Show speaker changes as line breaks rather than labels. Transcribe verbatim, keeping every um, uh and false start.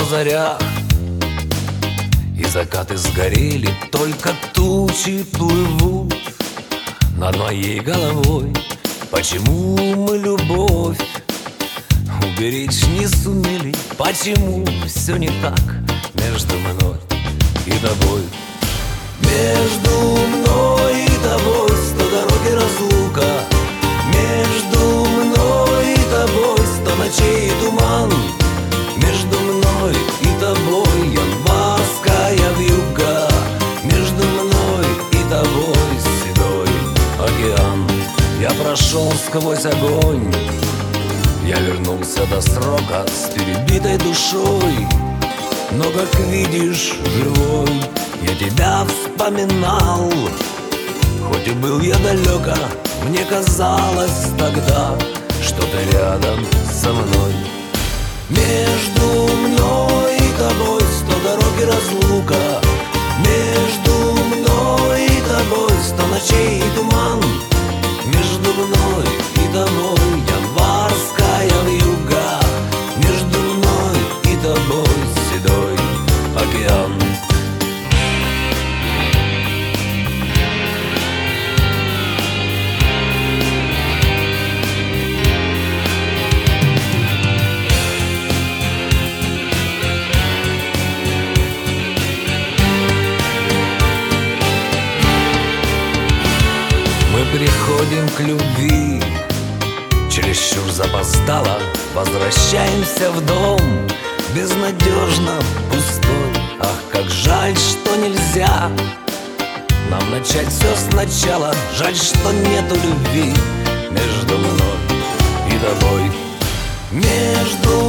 заря, и закаты сгорели, только тучи плывут над моей головой. Почему мы любовь уберечь не сумели? Почему все не так между мной и тобой? Между мной и тобой сто дорог и разлука, между мной и тобой сто ночей и туман, между мной и тобой январская вьюга, между мной и тобой седой океан. Я прошел сквозь огонь, я вернулся до срока с перебитой душой, но, как видишь, живой я тебя вспоминал. Хоть и был я далеко, мне казалось тогда, что ты рядом со мной. Между мной и тобой сто дорог и разлука, между мной и тобой сто ночей и туман, между мной и тобой январская вьюга, между мной и тобой седой океан. Мы приходим к любви, чересчур запоздало, возвращаемся в дом, безнадежно пустой. Ах, как жаль, что нельзя нам начать все сначала. Жаль, что нету любви между мной и тобой. Между